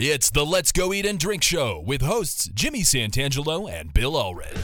It's the Let's Go Eat and Drink Show with hosts Jimmy Santangelo and Bill Allred.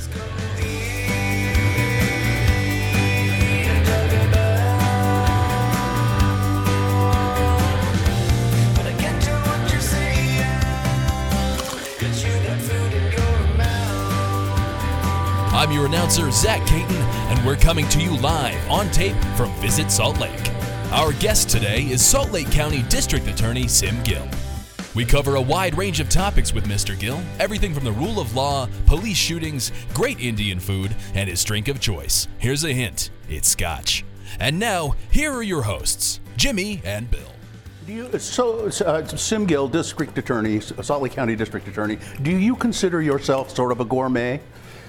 I'm your announcer, Zach Caton, and we're coming to you live on tape from Visit Salt Lake. Our guest today is Salt Lake County District Attorney Sim Gill. We cover a wide range of topics with Mr. Gill, everything from the rule of law, police shootings, great Indian food, and his drink of choice. Here's a hint, it's scotch. And now, here are your hosts, Jimmy and Bill. Sim Gill, District Attorney, Salt Lake County District Attorney, do you consider yourself sort of a gourmet?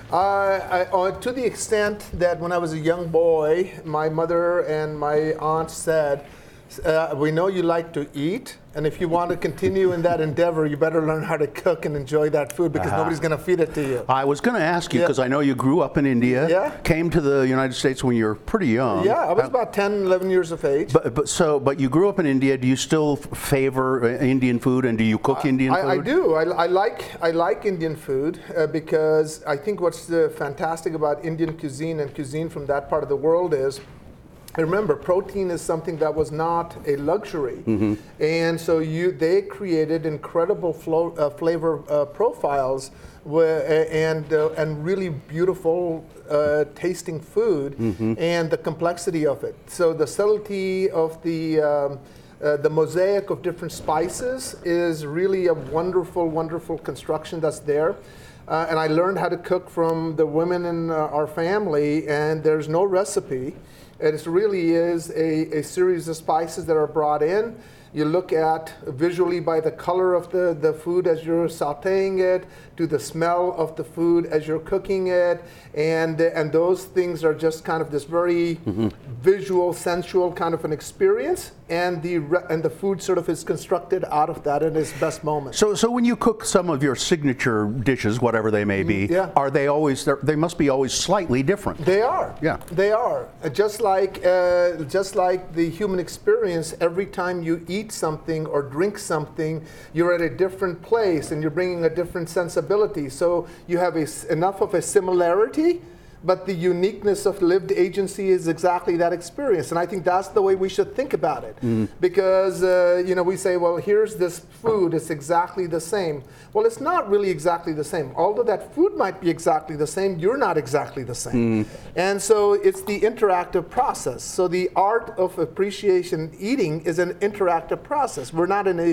To the extent that when I was a young boy, my mother and my aunt said, we know you like to eat, and if you want to continue in that endeavor, you better learn how to cook and enjoy that food because nobody's going to feed it to you. I was going to ask you, because I know you grew up in India, came to the United States when you were pretty young. Yeah, I was about 10, 11 years of age. But you grew up in India. Do you still favor Indian food, and do you cook Indian food? I do. I like Indian food because I think what's fantastic about Indian cuisine and cuisine from that part of the world is, remember, protein is something that was not a luxury, and so they created incredible flavor profiles and really beautiful tasting food, and the complexity of it. So the subtlety of the mosaic of different spices is really a wonderful, wonderful construction that's there. And I learned how to cook from the women in our family, and there's no recipe. It really is a series of spices that are brought in. You look at visually by the color of the food as you're sauteing it, to the smell of the food as you're cooking it, and those things are just kind of this very visual, sensual kind of an experience, and the food sort of is constructed out of that in its best moment. So when you cook some of your signature dishes, whatever they may be, are they always? They must be always slightly different. They are. Yeah. They are. Just like the human experience, every time you eat something or drink something, you're at a different place and you're bringing a different sensibility. So you have enough of a similarity, but the uniqueness of lived agency is exactly that experience. And I think that's the way we should think about it. Because, we say, well, here's this food, it's exactly the same. Well, it's not really exactly the same. Although that food might be exactly the same, you're not exactly the same. And so it's the interactive process. So the art of appreciation eating is an interactive process. We're not in a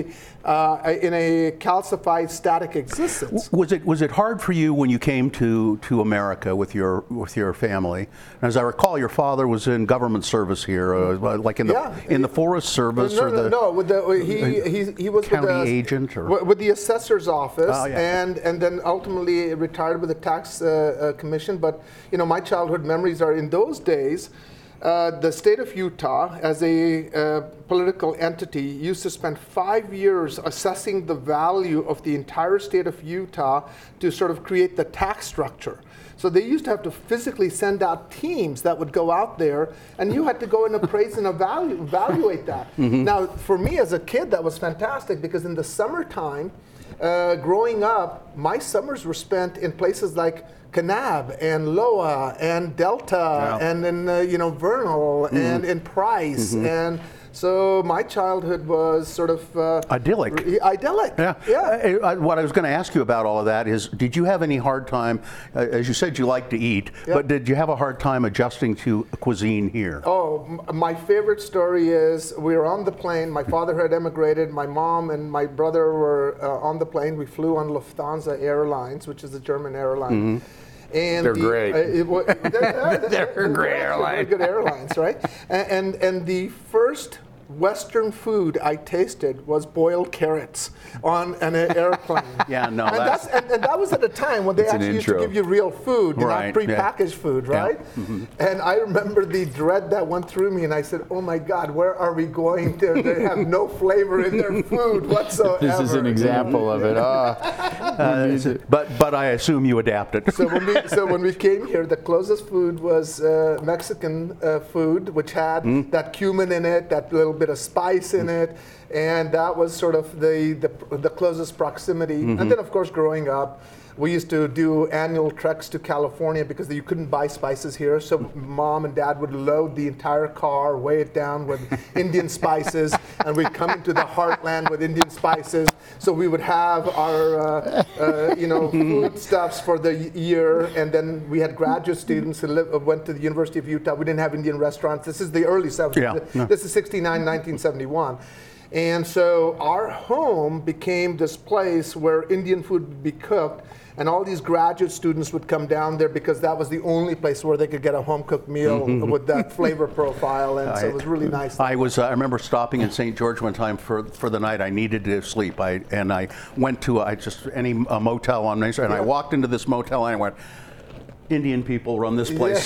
calcified, static existence. Was it hard for you when you came to America with your family? As I recall, your father was in government service here, like in the Forest Service, he was county agent, or with the assessor's office, and then ultimately retired with the tax commission. But my childhood memories are in those days. The state of Utah, as a political entity, used to spend 5 years assessing the value of the entire state of Utah to sort of create the tax structure. So they used to have to physically send out teams that would go out there, and you had to go and appraise and evaluate that. Now, for me as a kid, that was fantastic because in the summertime, growing up, my summers were spent in places like Kanab and Loa and Delta and in Vernal and in Price, and so my childhood was sort of idyllic. Yeah. What I was going to ask you about all of that is, did you have any hard time? As you said, you like to eat, but did you have a hard time adjusting to cuisine here? Oh, my favorite story is we were on the plane. My father had emigrated. My mom and my brother were on the plane. We flew on Lufthansa Airlines, which is a German airline. And they're great. They're great airlines. Good airlines, right? And the first Western food I tasted was boiled carrots on an airplane. And that was at a time when they actually used to give you real food, not prepackaged food, right? And I remember the dread that went through me, and I said, "Oh my God, where are we going to? They have no flavor in their food whatsoever." This is an example of it. But I assume you adapted. So when we came here, the closest food was Mexican food, which had that cumin in it, that little bit of spice in it, And that was sort of the closest proximity. And then, of course, growing up, we used to do annual treks to California because you couldn't buy spices here. So mom and dad would load the entire car, weigh it down with Indian spices, and we'd come into the heartland with Indian spices. So we would have our foodstuffs for the year. And then we had graduate students who went to the University of Utah. We didn't have Indian restaurants. This is the early 70s. Yeah. This is 69, 1971. And so our home became this place where Indian food would be cooked, and all these graduate students would come down there because that was the only place where they could get a home-cooked meal with that flavor profile, and so it was really nice. I remember stopping in St. George one time for the night. I needed to sleep, and I went to a motel on Main Street, and I walked into this motel and I went, Indian people run this place.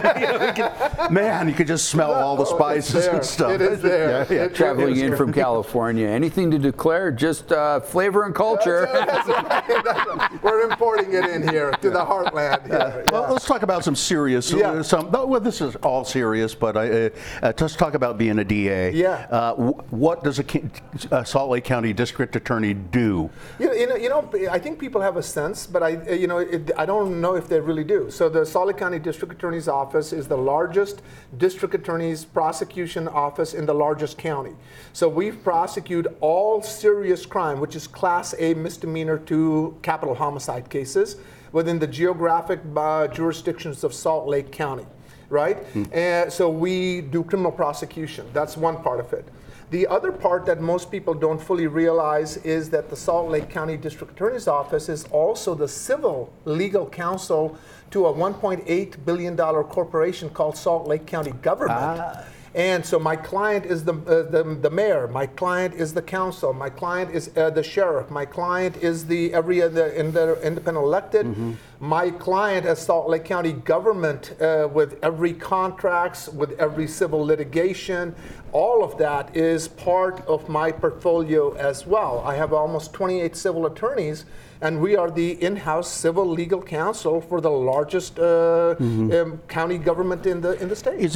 Man, you could just smell all the spices and stuff. It is there. Traveling in from California, anything to declare? Just flavor and culture. That's right. We're importing it in here to the heartland. Here. Well, let's talk about some serious. Well, this is all serious, but let's talk about being a DA. Yeah. What does a Salt Lake County District Attorney do? I think people have a sense, but I don't know if they really do. So the Salt Lake County District Attorney's Office is the largest district attorney's prosecution office in the largest county. So we prosecute all serious crime, which is Class A misdemeanor to capital homicide cases within the geographic jurisdictions of Salt Lake County, right? And so we do criminal prosecution. That's one part of it. The other part that most people don't fully realize is that the Salt Lake County District Attorney's Office is also the civil legal counsel to a $1.8 billion corporation called Salt Lake County Government. And so my client is the mayor, my client is the council, my client is the sheriff, my client is the independent elected. My client as Salt Lake County government with every contracts, with every civil litigation, all of that is part of my portfolio as well. I have almost 28 civil attorneys, and we are the in-house civil legal counsel for the largest county government in the state. Is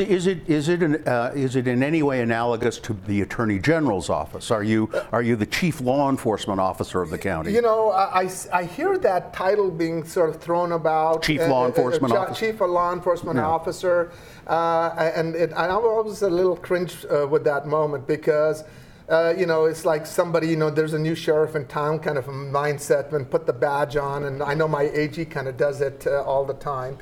it in any way analogous to the Attorney General's office? Are you the chief law enforcement officer of the county? You know, I hear that title being sort of thrown about. Chief law enforcement officer. Chief law enforcement officer, and I was a little cringe with that moment because. It's like somebody, there's a new sheriff in town kind of a mindset and put the badge on, and I know my AG kind of does it all the time.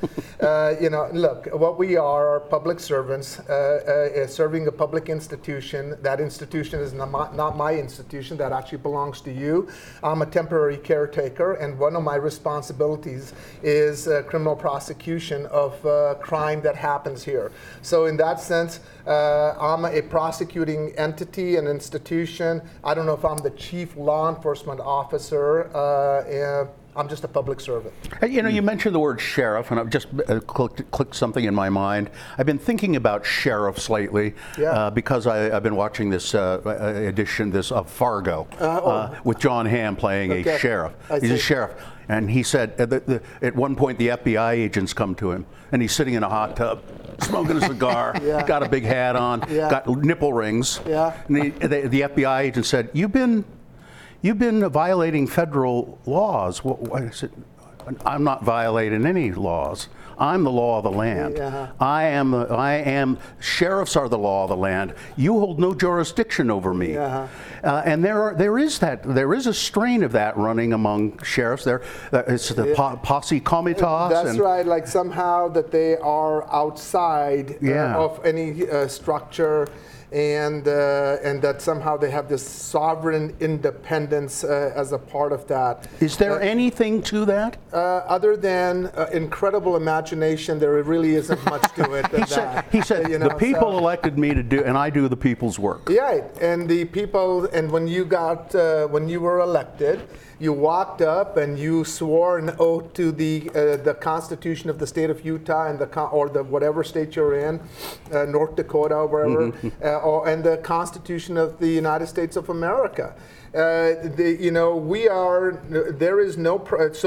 Look, what we are public servants serving a public institution. That institution is not my institution. That actually belongs to you. I'm a temporary caretaker, and one of my responsibilities is criminal prosecution of crime that happens here. So in that sense, I'm a prosecuting entity and institution. I don't know if I'm the chief law enforcement officer. I'm just a public servant. You mentioned the word sheriff, and I've just clicked something in my mind. I've been thinking about sheriffs lately because I've been watching this edition of Fargo with John Hamm playing a sheriff. He's a sheriff. And he said at one point the FBI agents come to him, and he's sitting in a hot tub, smoking a cigar, got a big hat on, got nipple rings. And the FBI agent said, "You've been violating federal laws." I said, "I'm not violating any laws. I'm the law of the land. I am. Sheriffs are the law of the land. You hold no jurisdiction over me." And there is a strain of that running among sheriffs. It's the posse comitas. That's right. Like somehow that they are outside of any structure. And that somehow they have this sovereign independence as a part of that. Is there anything to that? Other than incredible imagination, there really isn't much to it. He said, the people elected me to do, and I do the people's work. Yeah, and the people, and when you were elected, you walked up and you swore an oath to the Constitution of the state of Utah and or whatever state you're in, North Dakota or wherever, and the Constitution of the United States of America. there is no,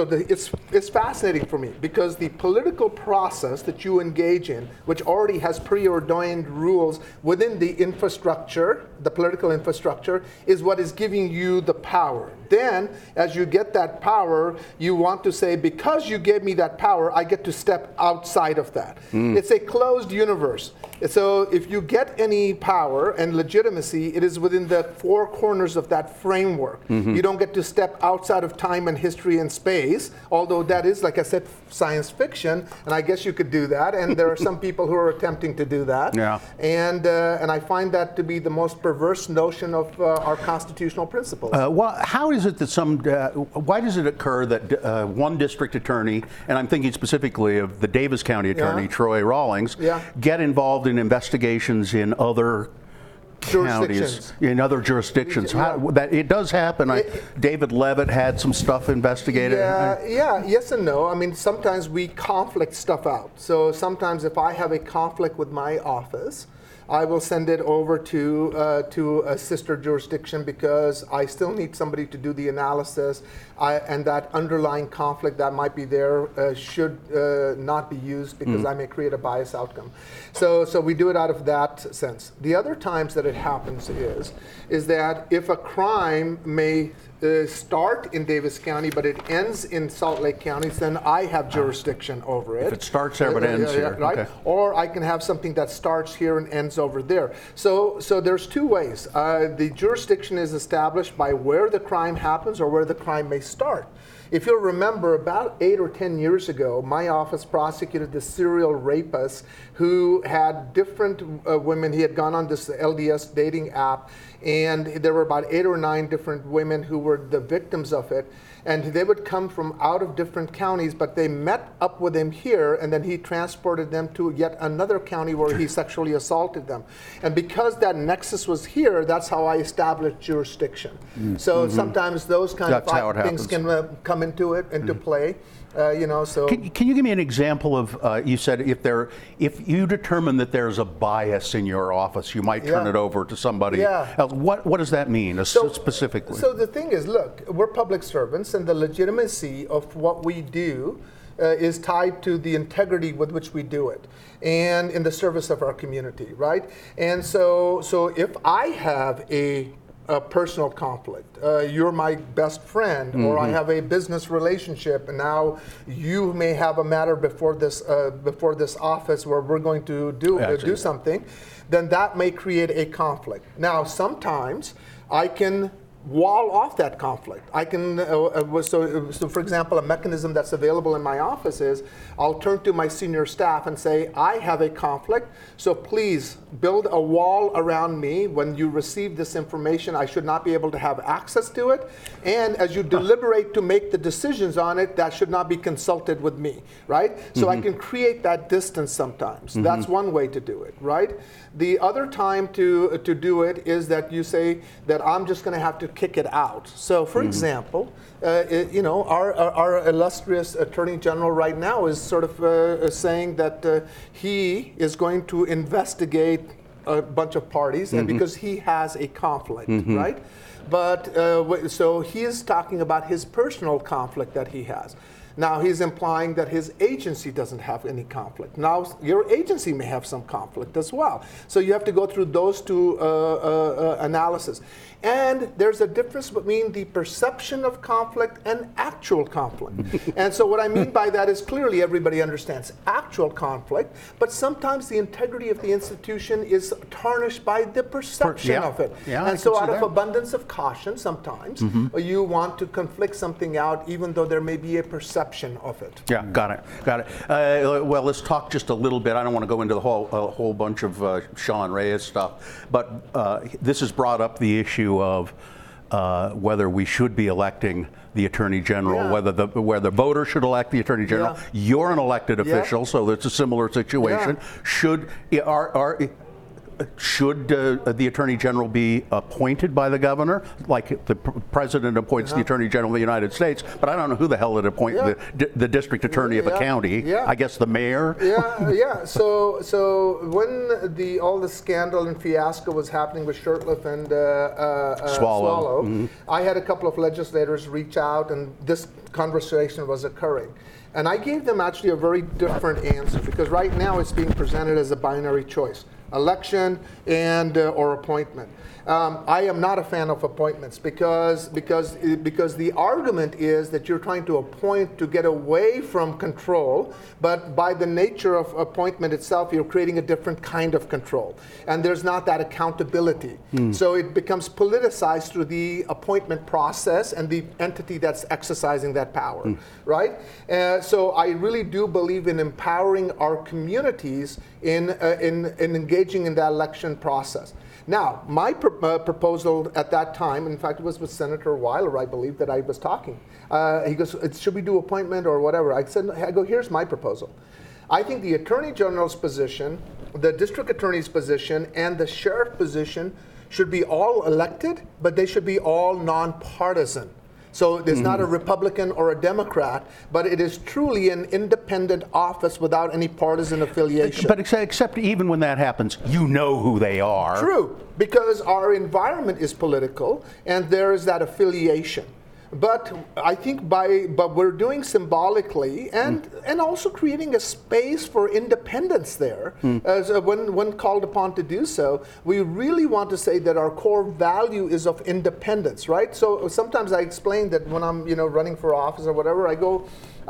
it's fascinating for me because the political process that you engage in, which already has preordained rules within the infrastructure, the political infrastructure, is what is giving you the power. Then, as you get that power, you want to say, because you gave me that power, I get to step outside of that. It's a closed universe. So if you get any power and legitimacy, it is within the four corners of that framework. You don't get to step outside of time and history and space, although that is, like I said, science fiction, and I guess you could do that, and there are some people who are attempting to do that. Yeah. And I find that to be the most perverse notion of our constitutional principles. Well, how is it that why does it occur that one district attorney, and I'm thinking specifically of the Davis County attorney, Troy Rawlings, get involved in investigations in other counties, in other jurisdictions? That it does happen. David Levitt had some stuff investigated. Yes and no. I mean, sometimes we conflict stuff out. So sometimes if I have a conflict with my office, I will send it over to a sister jurisdiction because I still need somebody to do the analysis, and that underlying conflict that might be there should not be used because I may create a bias outcome. So we do it out of that sense. The other times that it happens is that if a crime may start in Davis County, but it ends in Salt Lake County, then I have jurisdiction over it. If it starts there but ends here, right? Okay. Or I can have something that starts here and ends over there. So there's two ways. The jurisdiction is established by where the crime happens or where the crime may start. If you'll remember, about 8 or 10 years ago, my office prosecuted this serial rapist who had different women. He had gone on this LDS dating app, and there were about 8 or 9 different women who were the victims of it. And they would come from out of different counties, but they met up with him here, and then he transported them to yet another county where he sexually assaulted them. And because that nexus was here, that's how I established jurisdiction. So sometimes those kind of things can come into play. So can you give me an example of you said if you determine that there's a bias in your office, you might turn it over to somebody else. What does that mean specifically? So the thing is, look, we're public servants, and the legitimacy of what we do is tied to the integrity with which we do it and in the service of our community, right? And so if I have a personal conflict. You're my best friend, or I have a business relationship, and now you may have a matter before this office where we're going to do something. Then that may create a conflict. Now, sometimes I can wall off that conflict. I can, so for example, a mechanism that's available in my office is I'll turn to my senior staff and say, I have a conflict, so please build a wall around me. When you receive this information, I should not be able to have access to it. And as you deliberate to make the decisions on it, that should not be consulted with me, right? So I can create that distance sometimes. That's one way to do it, right? The other time to do it is that you say that I'm just going to have to kick it out. So, for example, our illustrious Attorney General right now is sort of saying that he is going to investigate a bunch of parties, and because he has a conflict, right? But so he is talking about his personal conflict that he has. Now he's implying that his agency doesn't have any conflict. Now your agency may have some conflict as well. So you have to go through those two analysis. And there's a difference between the perception of conflict and actual conflict. And so what I mean by that is clearly everybody understands actual conflict, but sometimes the integrity of the institution is tarnished by the perception of it. And so out of abundance of caution, sometimes you want to conflict something out even though there may be a perception of it. Yeah, got it. Well, let's talk just a little bit. I don't want to go into the whole bunch of Sean Reyes stuff, but this has brought up the issue of whether we should be electing the Attorney General, whether the voter should elect the Attorney General. You're an elected official, so it's a similar situation. should the Attorney General be appointed by the governor, like the President appoints the Attorney General of the United States? But I don't know who the hell would appoint the District Attorney of a county. Yeah. I guess the mayor. Yeah. So when all the scandal and fiasco was happening with Shurtleff and Swallow, I had a couple of legislators reach out, and this conversation was occurring. And I gave them actually a very different answer, because right now it's being presented as a binary choice: election and or appointment. I am not a fan of appointments because the argument is that you're trying to appoint to get away from control, but by the nature of appointment itself, you're creating a different kind of control, and there's not that accountability. So it becomes politicized through the appointment process and the entity that's exercising that power, right? So I really do believe in empowering our communities in engaging in that election process. Now, my proposal at that time, in fact, it was with Senator Weiler, I believe, that I was talking. He goes, should we do appointment or whatever? I go, here's my proposal. I think the Attorney General's position, the District Attorney's position, and the Sheriff position should be all elected, but they should be all nonpartisan. So there's not a Republican or a Democrat, but it is truly an independent office without any partisan affiliation. But except even when that happens, you know who they are. True, because our environment is political, and there is that affiliation. But I think but we're doing symbolically and also creating a space for independence there. As when called upon to do so, we really want to say that our core value is of independence, right? So sometimes I explain that when I'm running for office or whatever, I go,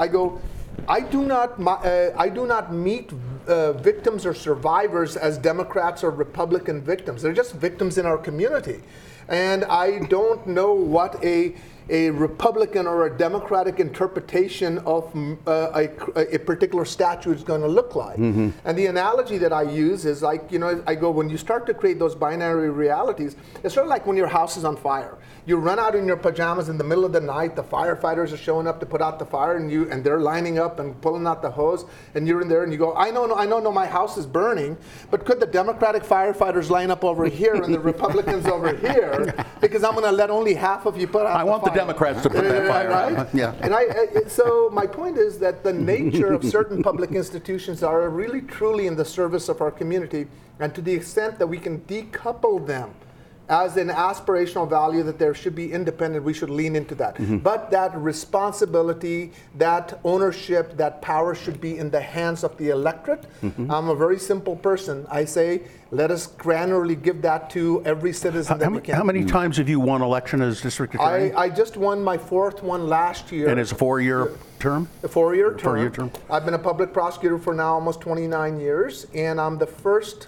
I do not meet victims or survivors as Democrats or Republican victims. They're just victims in our community, and I don't know what a Republican or a Democratic interpretation of a particular statute is going to look like. And the analogy that I use is like, I go, when you start to create those binary realities, it's sort of like when your house is on fire. You run out in your pajamas in the middle of the night, the firefighters are showing up to put out the fire, and they're lining up and pulling out the hose, and you're in there and you go, I know my house is burning, but could the Democratic firefighters line up over here and the Republicans over here, because I'm going to let only half of you put out the fire. Democrats to put that fire right? out. Yeah. And so my point is that the nature of certain public institutions are really truly in the service of our community, and to the extent that we can decouple them as an aspirational value that there should be independent, we should lean into that. But that responsibility, that ownership, that power should be in the hands of the electorate. I'm a very simple person. I say, let us granularly give that to every citizen that we can. How many times have you won election as district attorney? I just won my 4th one last year. And it's a 4-year term? A 4-year term. 4-year term. I've been a public prosecutor for now almost 29 years, and I'm the first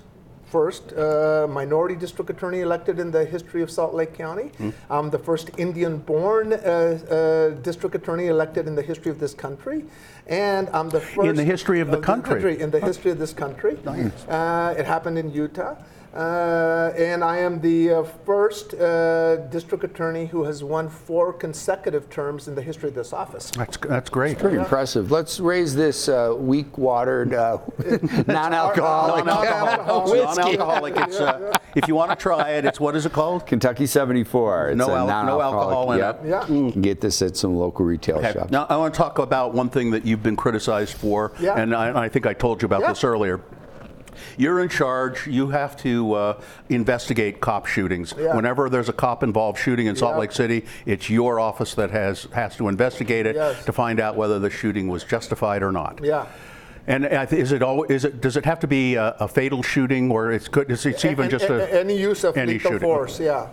minority district attorney elected in the history of Salt Lake County. I'm the first Indian-born district attorney elected in the history of this country, and I'm the first in the history of the country. In the history of this country. Nice. It happened in Utah. And I am the first district attorney who has won 4 consecutive terms in the history of this office. That's great. Pretty impressive. Let's raise this weak-watered, non-alcoholic Non-alcoholic. It's if you want to try it, it's what is it called? Kentucky 74. It's No a alcohol in it. Yeah. You can get this at some local retail shops. Now I want to talk about one thing that you've been criticized for, and I think I told you about this earlier. You're in charge. You have to investigate cop shootings. Whenever there's a cop-involved shooting in Salt Lake City, it's your office that has to investigate it to find out whether the shooting was justified or not. Yeah. And does it have to be a fatal shooting, or it's even just any use of lethal force? Yeah.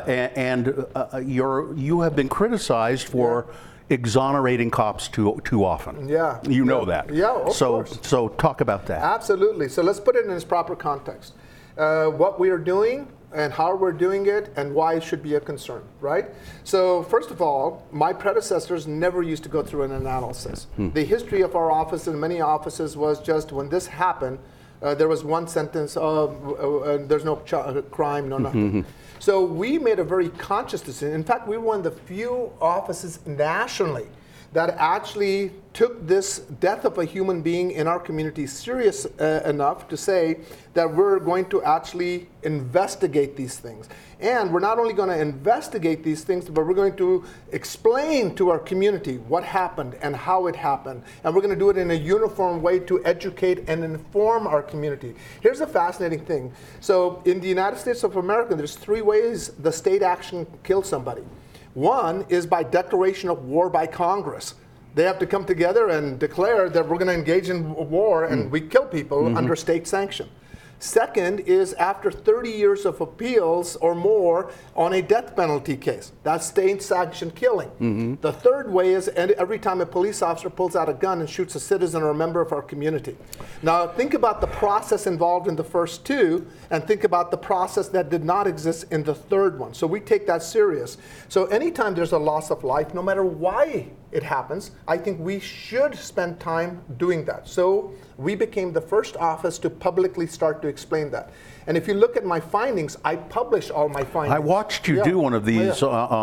You have been criticized for exonerating cops too often. Yeah. You know that. Yeah, of course. So talk about that. Absolutely. So let's put it in its proper context. What we are doing and how we're doing it and why it should be a concern, right? So first of all, my predecessors never used to go through an analysis. The history of our office and many offices was just when this happened, there was one sentence of there's no crime, no nothing. So we made a very conscious decision. In fact, we were one of the few offices nationally that actually took this death of a human being in our community serious enough to say that we're going to actually investigate these things. And we're not only going to investigate these things, but we're going to explain to our community what happened and how it happened. And we're going to do it in a uniform way to educate and inform our community. Here's a fascinating thing. So in the United States of America, there's 3 ways the state action kills somebody. One is by declaration of war by Congress. They have to come together and declare that we're going to engage in war and we kill people under state sanction. Second is after 30 years of appeals or more on a death penalty case. That's state-sanctioned killing. The third way is every time a police officer pulls out a gun and shoots a citizen or a member of our community. Now think about the process involved in the first 2 and think about the process that did not exist in the third one. So we take that serious. So anytime there's a loss of life, no matter why it happens, I think we should spend time doing that. So we became the first office to publicly start to explain that. And if you look at my findings, I publish all my findings. I watched you do one of these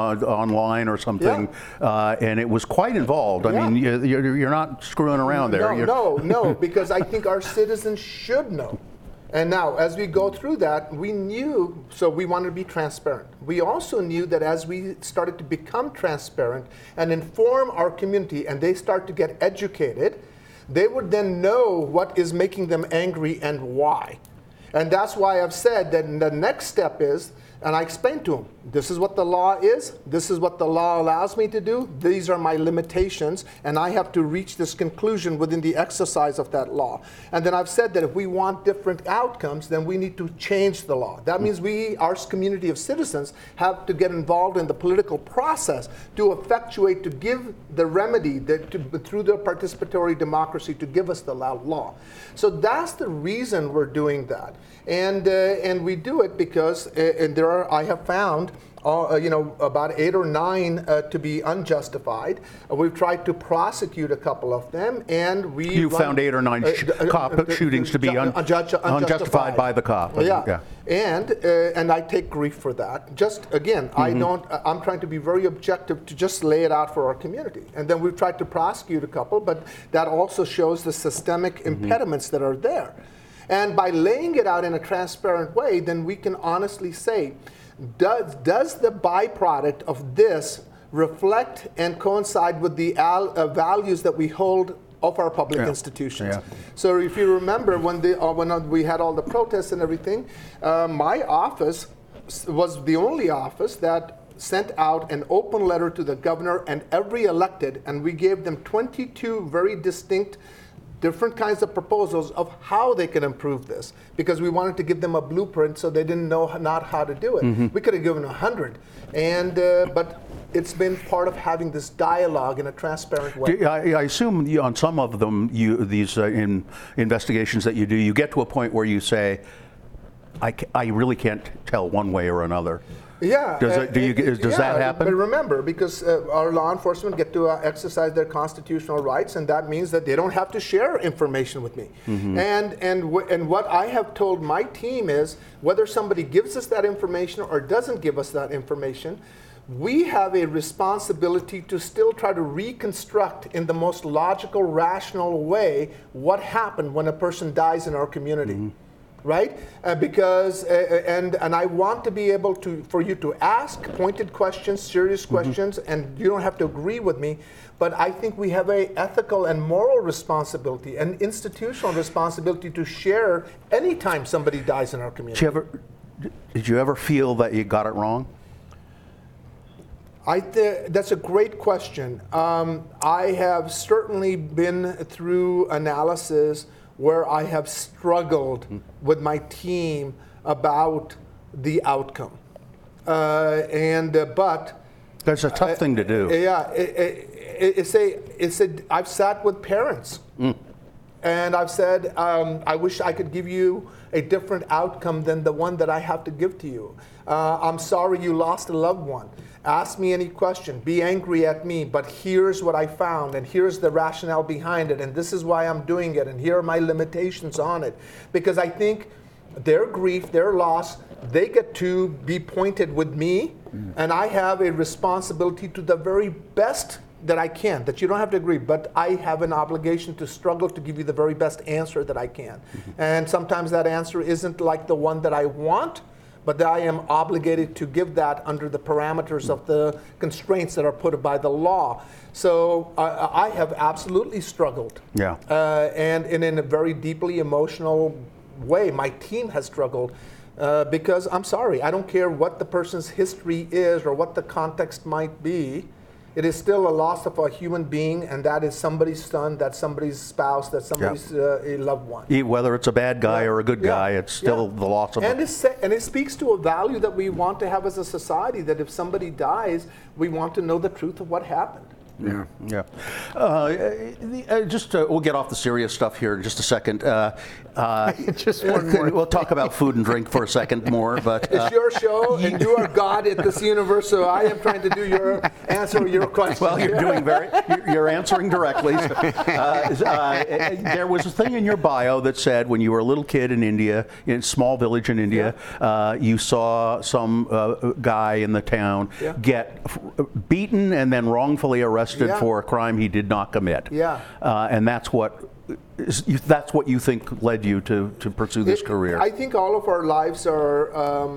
online or something, and it was quite involved. I mean, you're not screwing around there. No, because I think our citizens should know. And now, as we go through that, we knew, so we wanted to be transparent. We also knew that as we started to become transparent and inform our community, and they start to get educated, they would then know what is making them angry and why. And that's why I've said that the next step is, and I explained to them, this is what the law is, this is what the law allows me to do, these are my limitations, and I have to reach this conclusion within the exercise of that law. And then I've said that if we want different outcomes, then we need to change the law. That means we, our community of citizens, have to get involved in the political process to effectuate, to give the remedy, through the participatory democracy, to give us the law. So that's the reason we're doing that. And we do it because I have found about 8 or 9 to be unjustified. We've tried to prosecute a couple of them, and we found 8 or 9 cop shootings to be unjustified by the cop. Yeah. And I take grief for that. Just again, I'm trying to be very objective to just lay it out for our community. And then we've tried to prosecute a couple, but that also shows the systemic impediments that are there. And by laying it out in a transparent way, then we can honestly say, does the byproduct of this reflect and coincide with the values that we hold of our public institutions? So if you remember when we had all the protests and everything, my office was the only office that sent out an open letter to the governor and every elected, and we gave them 22 very distinct different kinds of proposals of how they can improve this, because we wanted to give them a blueprint so they didn't know not how to do it. We could have given 100, but it's been part of having this dialogue in a transparent way. I assume on some of them, these investigations that you do, you get to a point where you say, I really can't tell one way or another. Yeah. Does that happen? But remember, because our law enforcement get to exercise their constitutional rights, and that means that they don't have to share information with me. And what I have told my team is, whether somebody gives us that information or doesn't give us that information, we have a responsibility to still try to reconstruct in the most logical, rational way what happened when a person dies in our community. Right? Because I want to be able for you to ask pointed questions, serious questions, and you don't have to agree with me. But I think we have an ethical and moral responsibility, an institutional responsibility to share anytime somebody dies in our community. Did you ever feel that you got it wrong? That's a great question. I have certainly been through analysis where I have struggled with my team about the outcome. But that's a tough thing to do. Yeah, I've sat with parents and I've said, I wish I could give you a different outcome than the one that I have to give to you. I'm sorry you lost a loved one. Ask me any question, be angry at me, but here's what I found, and here's the rationale behind it, and this is why I'm doing it, and here are my limitations on it. Because I think their grief, their loss, they get to be pointed with me, and I have a responsibility to the very best that I can, that you don't have to agree, but I have an obligation to struggle to give you the very best answer that I can. And sometimes that answer isn't like the one that I want, but that I am obligated to give that under the parameters of the constraints that are put by the law. So I have absolutely struggled. Yeah. And in a very deeply emotional way, my team has struggled. Because I'm sorry, I don't care what the person's history is or what the context might be. It is still a loss of a human being, and that is somebody's son, that's somebody's spouse, that's somebody's a loved one. Whether it's a bad guy or a good guy, it's still the loss of and it speaks to a value that we want to have as a society, that if somebody dies, we want to know the truth of what happened. Yeah. Yeah. We'll get off the serious stuff here in just a second. Just one more. We'll talk about food and drink for a second more. But it's your show, and you are God at this universe. So I am trying to do answer your question. Well, you're answering directly. There was a thing in your bio that said when you were a little kid in India, in a small village in India, you saw some guy in the town get beaten and then wrongfully arrested for a crime he did not commit. Yeah. And that's what you think led you to pursue this career. I think all of our lives are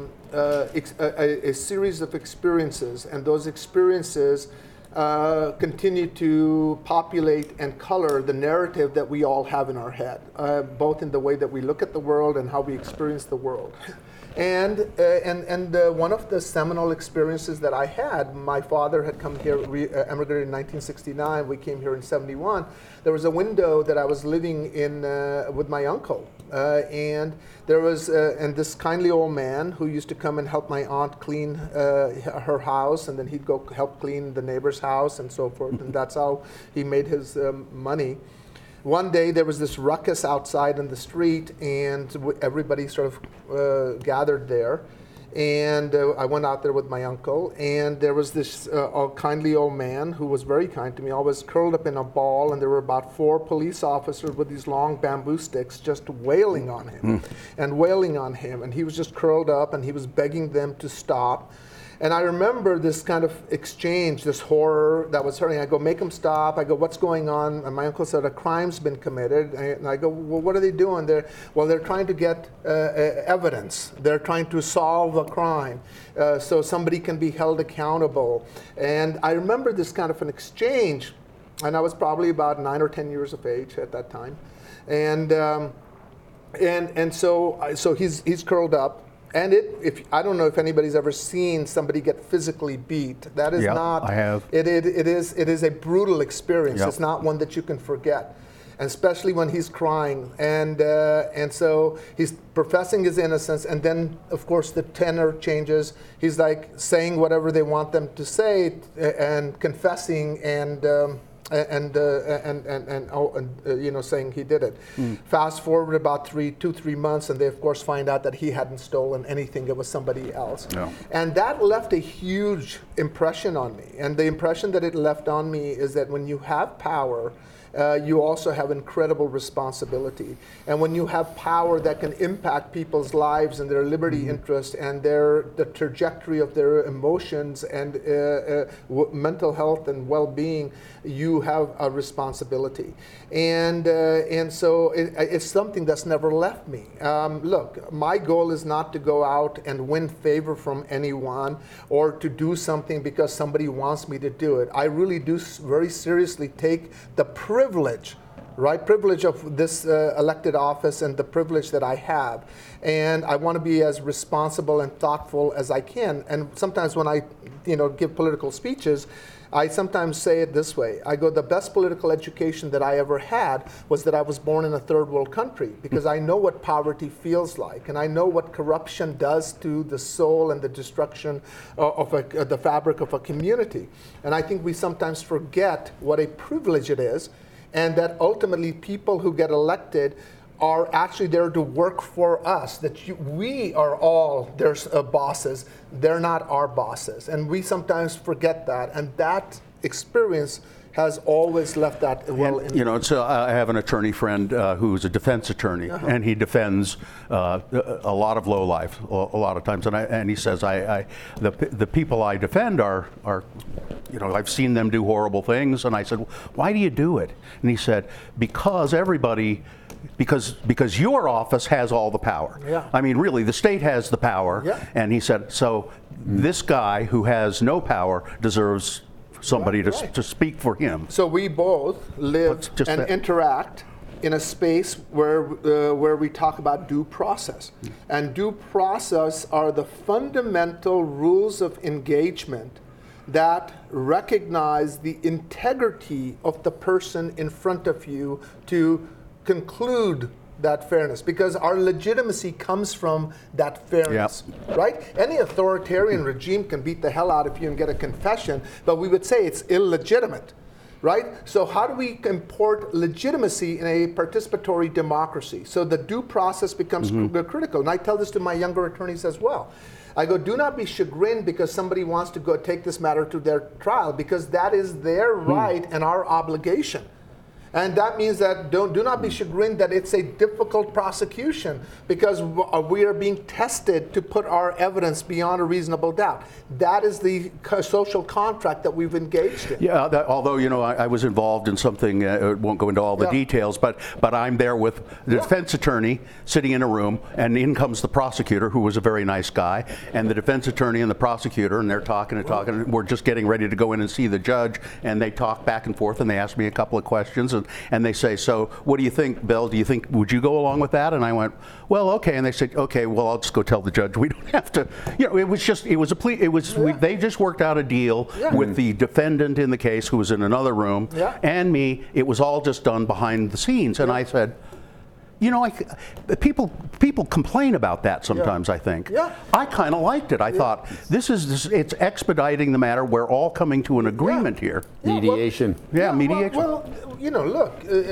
a series of experiences, and those experiences continue to populate and color the narrative that we all have in our head, both in the way that we look at the world and how we experience the world. And one of the seminal experiences that I had, my father had come here, we emigrated in 1969, we came here in 71. There was a window that I was living in with my uncle. And there was and this kindly old man who used to come and help my aunt clean her house, and then he'd go help clean the neighbor's house and so forth, and that's how he made his money. One day there was this ruckus outside in the street, and everybody sort of gathered there. And I went out there with my uncle, and there was this kindly old man who was very kind to me, always curled up in a ball, and there were about 4 police officers with these long bamboo sticks just wailing on him and wailing on him. And he was just curled up, and he was begging them to stop. And I remember this kind of exchange, this horror that was hurting. I go, make them stop. I go, what's going on? And my uncle said, a crime's been committed. And I go, well, what are they doing? They're trying to get evidence. They're trying to solve a crime so somebody can be held accountable. And I remember this kind of an exchange, and I was probably about 9 or 10 years of age at that time. And so he's curled up. And I don't know if anybody's ever seen somebody get physically beat. That is not. I have. It is a brutal experience. It's not one that you can forget, and especially when he's crying. And so he's professing his innocence, and then of course the tenor changes. He's like saying whatever they want them to say, and confessing saying he did it. Fast forward about 2-3 months, and they of course find out that he hadn't stolen anything. It was somebody else. No. And that left a huge impression on me. And the impression that it left on me is that when you have power, you also have incredible responsibility. And when you have power that can impact people's lives and their liberty interest and the trajectory of their emotions and mental health and well-being, you have a responsibility. And so it's something that's never left me. Look, my goal is not to go out and win favor from anyone or to do something because somebody wants me to do it. I really do very seriously take the privilege of this elected office and the privilege that I have. And I want to be as responsible and thoughtful as I can. And sometimes when I give political speeches, I sometimes say it this way. I go, the best political education that I ever had was that I was born in a third world country, because I know what poverty feels like, and I know what corruption does to the soul and the destruction of the fabric of a community. And I think we sometimes forget what a privilege it is, and that ultimately people who get elected are actually there to work for us, that we are all their bosses, they're not our bosses. And we sometimes forget that, and that experience has always left that well in. You know, so I have an attorney friend who's a defense attorney, and he defends a lot of lowlife a lot of times. And he says, the people I defend are, you know, I've seen them do horrible things. And I said, why do you do it? And he said, because your office has all the power. Yeah. I mean, really, the state has the power. Yeah. And he said, so this guy who has no power deserves somebody to speak for him. So we both live and interact in a space where we talk about due process. And due process are the fundamental rules of engagement that recognize the integrity of the person in front of you to conclude that fairness, because our legitimacy comes from that fairness, right? Any authoritarian regime can beat the hell out of you and get a confession, but we would say it's illegitimate, right? So how do we import legitimacy in a participatory democracy? So the due process becomes critical, and I tell this to my younger attorneys as well. I go, do not be chagrined because somebody wants to go take this matter to their trial, because that is their right and our obligation. And that means that do not be chagrined that it's a difficult prosecution, because we are being tested to put our evidence beyond a reasonable doubt. That is the social contract that we've engaged in. Yeah, although, you know, I was involved in something, won't go into all the details, but I'm there with the defense attorney sitting in a room, and in comes the prosecutor, who was a very nice guy, and the defense attorney and the prosecutor, and they're talking and talking, and we're just getting ready to go in and see the judge, and they talk back and forth, and they ask me a couple of questions, and they say, so what do you think, Bill? Would you go along with that? And I went, well, okay. And they said, okay, well, I'll just go tell the judge we don't have to. You know, it was a plea. They just worked out a deal with the defendant in the case, who was in another room, and me. It was all just done behind the scenes. And I said, you know, people complain about that sometimes, I think. Yeah. I kind of liked it. I thought, it's expediting the matter. We're all coming to an agreement here. Mediation. Mediation. Well, you know, look,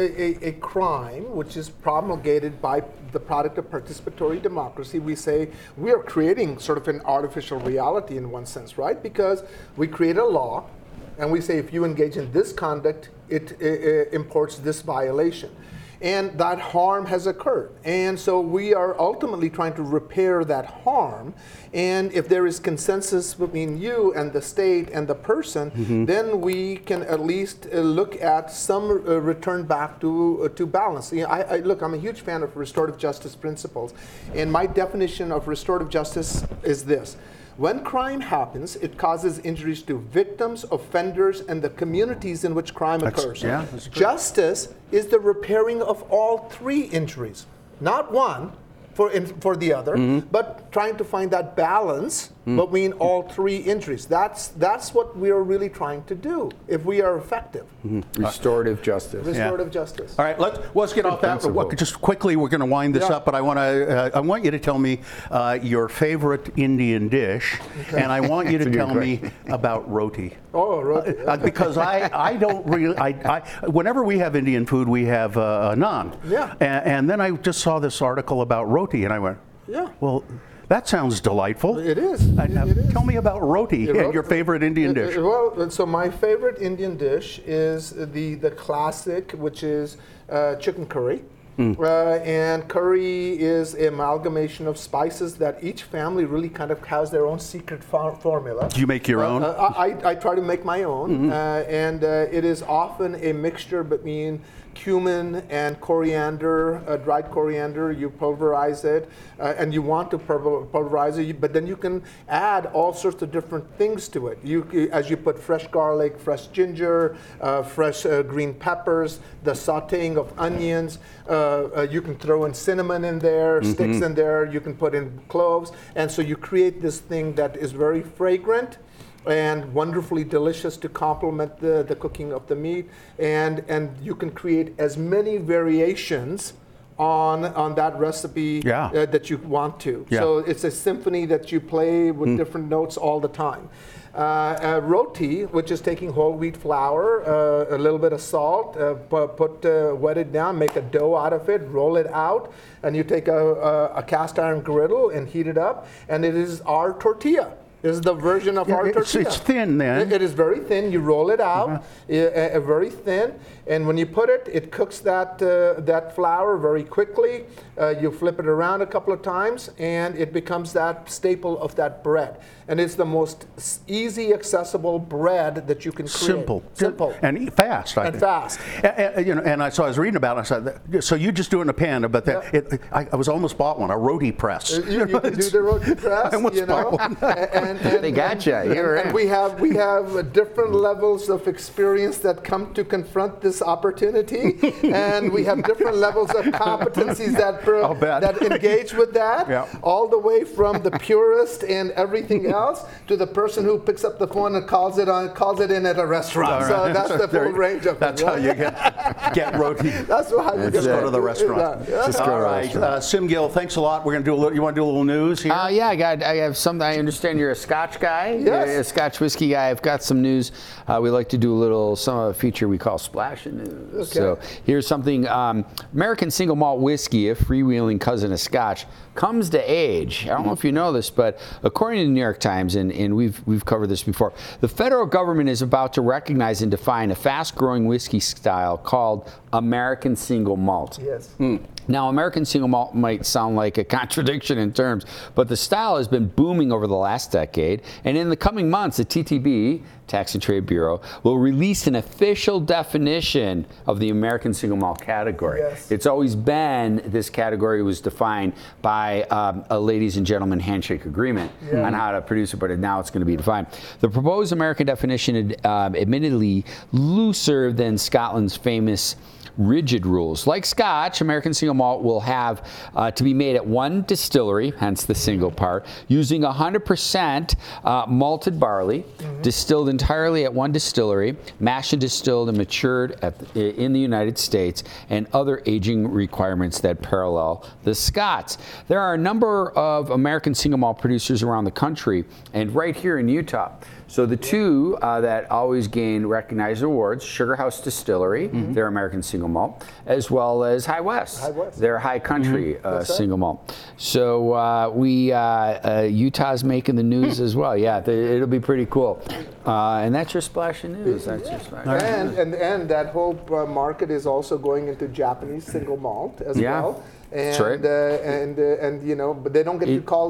a crime which is promulgated by the product of participatory democracy, we say we are creating sort of an artificial reality in one sense, right? Because we create a law, and we say if you engage in this conduct, it imports this violation. And that harm has occurred. And so we are ultimately trying to repair that harm. And if there is consensus between you and the state and the person, then we can at least look at some return back to balance. You know, look, I'm a huge fan of restorative justice principles. And my definition of restorative justice is this. When crime happens, it causes injuries to victims, offenders, and the communities in which crime occurs. Justice is the repairing of all three injuries, not one for the other, but trying to find that balance between all three injuries. That's what we are really trying to do if we are effective. Restorative justice. Restorative justice. All right, let's get off that. Just quickly, we're going to wind this up, but I want you to tell me your favorite Indian dish, and I want you to tell me about roti. Oh, roti. Because I don't really, whenever we have Indian food, we have naan. Yeah. And then I just saw this article about roti, and I went, well, that sounds delightful. It is. Tell me about roti and your favorite Indian dish. Well, so my favorite Indian dish is the classic, which is chicken curry. And curry is an amalgamation of spices that each family really kind of has their own secret formula. Do you make your own? I try to make my own, and it is often a mixture between cumin and coriander, dried coriander. You pulverize it, and you want to pulverize it, but then you can add all sorts of different things to it. As you put fresh garlic, fresh ginger, fresh green peppers, the sautéing of onions. You can throw in cinnamon in there, sticks in there. You can put in cloves, and so you create this thing that is very fragrant and wonderfully delicious to complement the cooking of the meat. And you can create as many variations on that recipe that you want to. So it's a symphony that you play with different notes all the time. Roti, which is taking whole wheat flour, a little bit of salt, wet it down, make a dough out of it, roll it out, and you take a cast iron griddle and heat it up, and it is our tortilla. This is the version of our tortilla. It's thin then. It is very thin. You roll it out, very thin, and when you put it, it cooks that flour very quickly. You flip it around a couple of times, and it becomes that staple of that bread. And it's the most easy, accessible bread that you can create. Simple, and fast. I think. Fast. And I was reading about it. I said, so you just do it in a pan, but I was almost bought one, a roti press. You can do the roti press. I almost bought one. And they got you. And we have different levels of experience that come to confront this opportunity, and we have different levels of competencies that engage with that, all the way from the purist and everything else to the person who picks up the phone and calls it in at a restaurant. Right. So that's the full range of that's it. That's how you get roti. That's how you just go to the restaurant. Just go to the restaurant. Sim Gill, thanks a lot. We're going to do a little. You want to do a little news here? Yeah, I have something. I understand you're a Scotch guy. Yes. You're a Scotch whiskey guy. I've got some news. We like to do a feature we call Splash of News. Okay. So here's something. American single malt whiskey, a freewheeling cousin of Scotch, comes to age. I don't know if you know this, but according to the New York Times, and we've covered this before, the federal government is about to recognize and define a fast-growing whiskey style called American single malt. Yes. Now, American single malt might sound like a contradiction in terms, but the style has been booming over the last decade, and in the coming months, the TTB, Tax and Trade Bureau, will release an official definition of the American single malt category. Yes. It's always been, this category was defined by a ladies and gentlemen handshake agreement on how to produce it, but now it's going to be defined. The proposed American definition, admittedly looser than Scotland's famous rigid rules. Like Scotch, American single malt will have to be made at one distillery, hence the single part, using 100% malted barley, distilled entirely at one distillery, mashed and distilled and matured in the United States, and other aging requirements that parallel the Scots. There are a number of American single malt producers around the country, and right here in Utah. So the two that always gain recognized awards, Sugar House Distillery, their American single malt, as well as High West, their High Country single malt. So Utah's making the news as well. Yeah, it'll be pretty cool. And that's your splash of news. That's your splash. And that whole market is also going into Japanese single malt as well. And, right. And you know, but they don't get to call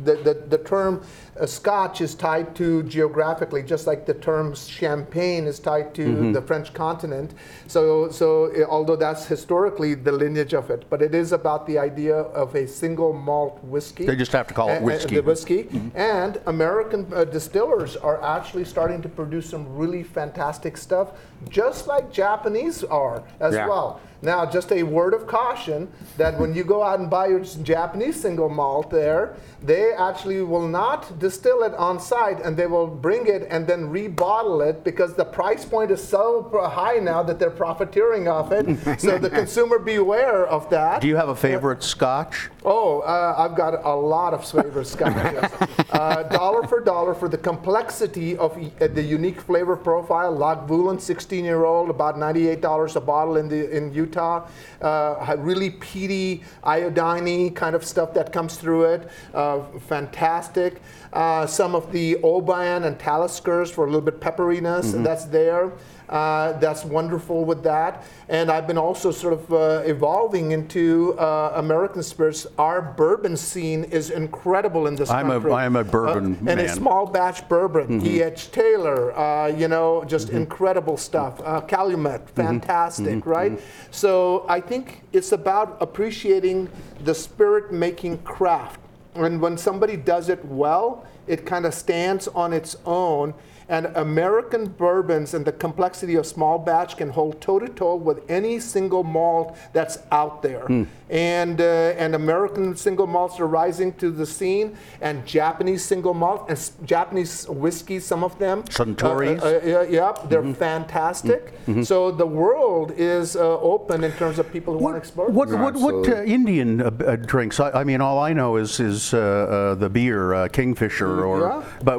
the term Scotch is tied to geographically, just like the term champagne is tied to the French continent. So although that's historically the lineage of it, but it is about the idea of a single malt whiskey. They just have to call it whiskey. The whiskey. And American distillers are actually starting to produce some really fantastic stuff, just like Japanese are as well. Now, just a word of caution that when you go out and buy your Japanese single malt there, they actually will not distill it on site, and they will bring it and then rebottle it because the price point is so high now that they're profiteering off it. So the consumer beware of that. Do you have a favorite Scotch? Oh, I've got a lot of favorite Scotches. Dollar for the complexity of the unique flavor profile. Lagavulin, 16-year-old, about $98 a bottle in Utah. Really peaty, iodine-y kind of stuff that comes through it. Fantastic. Some of the Oban and Taliskers for a little bit pepperiness, that's there. That's wonderful with that. And I've been also sort of evolving into American spirits. Our bourbon scene is incredible in this country. I'm a bourbon man. And a small batch bourbon. E.H. Taylor, you know, just incredible stuff. Calumet, fantastic, right? So I think it's about appreciating the spirit-making craft. And when somebody does it well, it kind of stands on its own. And American bourbons and the complexity of small batch can hold toe-to-toe with any single malt that's out there. And American single malts are rising to the scene, and Japanese single malt and Japanese whiskey, some of them. Suntories. They're fantastic. So the world is open in terms of people who want to explore. What Indian drinks? I mean, all I know is the beer, Kingfisher, but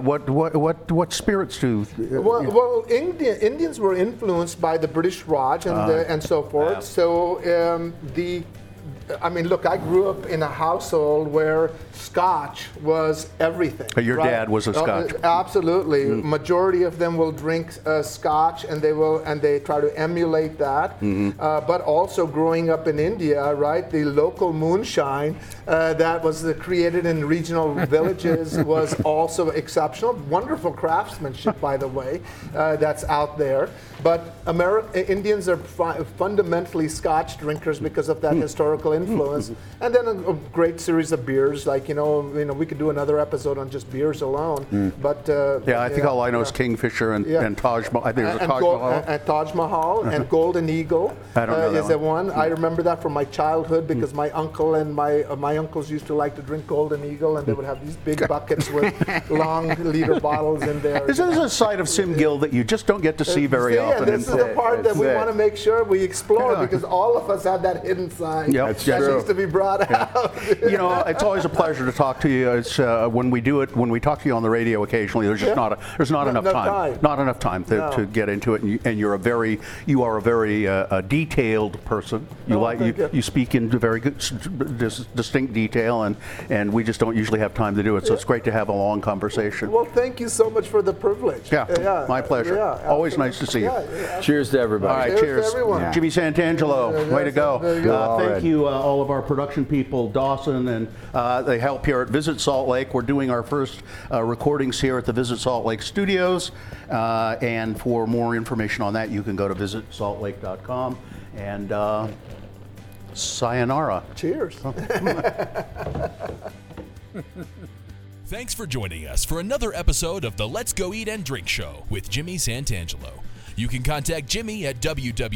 what spirits do? Well, Indians were influenced by the British Raj and so forth. So I mean, look, I grew up in a household where Scotch was everything. Your dad was a Scotch. Absolutely. Majority of them will drink Scotch, and they try to emulate that. But also growing up in India, right, the local moonshine that was created in regional villages was also exceptional. Wonderful craftsmanship, by the way, that's out there. But Indians are fundamentally Scotch drinkers because of that historical influence, and then a great series of beers. Like we could do another episode on just beers alone. But I think all I know is Kingfisher and Taj Mahal. I think there's a Taj Mahal. And Taj Mahal and Golden Eagle I don't know that is the one. I remember that from my childhood because my uncle and my uncles used to like to drink Golden Eagle, and they would have these big buckets with long liter bottles in there. This is a side of Sim Gill that you just don't get to see very often. And this is the part that we want to make sure we explore because all of us have that hidden side that needs to be brought out. It's always a pleasure to talk to you. It's when we talk to you on the radio occasionally. There's just not enough time. Not enough time to get into it. And you are a very detailed person. You speak into very good, distinct detail, and we just don't usually have time to do it. So it's great to have a long conversation. Well, thank you so much for the privilege. Yeah, my pleasure. Always nice to see you. Cheers to everybody. All right, cheers. To everyone. Jimmy Santangelo, way to go. Thank you, all of our production people, Dawson, and they help here at Visit Salt Lake. We're doing our first recordings here at the Visit Salt Lake Studios. And for more information on that, you can go to visitsaltlake.com. And sayonara. Cheers. Thanks for joining us for another episode of the Let's Go Eat and Drink Show with Jimmy Santangelo. You can contact Jimmy at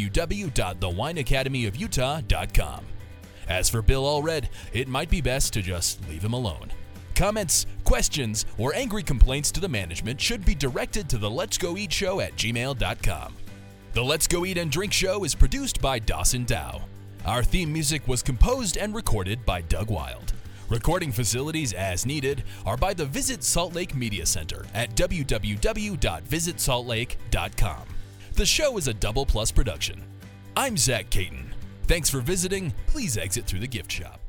www.thewineacademyofutah.com. As for Bill Allred, it might be best to just leave him alone. Comments, questions, or angry complaints to the management should be directed to the Let's Go Eat Show at gmail.com. The Let's Go Eat and Drink Show is produced by Dawson Dow. Our theme music was composed and recorded by Doug Wild. Recording facilities as needed are by the Visit Salt Lake Media Center at www.visitsaltlake.com. The show is a Double Plus production. I'm Zach Caton. Thanks for visiting. Please exit through the gift shop.